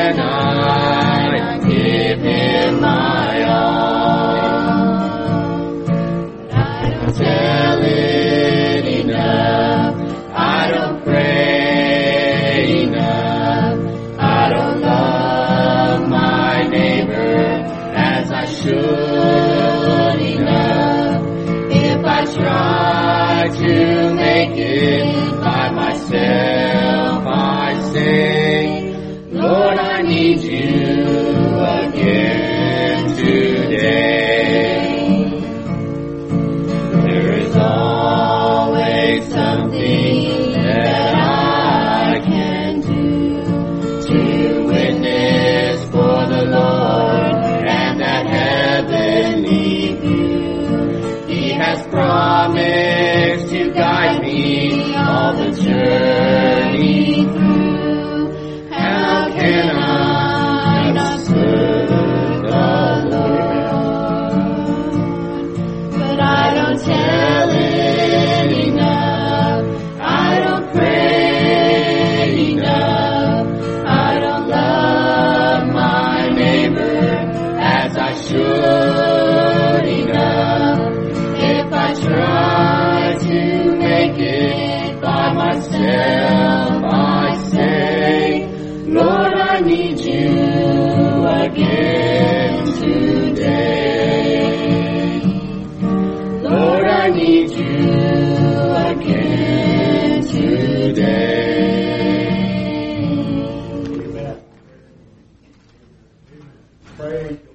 can I give him my all? I don't tell it enough. I don't pray enough. I don't love my neighbor as I should enough. If I try to make it by myself, I say, Lord, I need you again today. There is always something that I can do to witness for the Lord and that heavenly view. He has promised to guide me all the journey through. How can I not serve the Lord? But I don't tell it enough. I don't pray enough. I don't love my neighbor as I should enough. If I try to make it by myself, I say, Lord, I need you again today. Lord, I need you again today. Amen. Pray.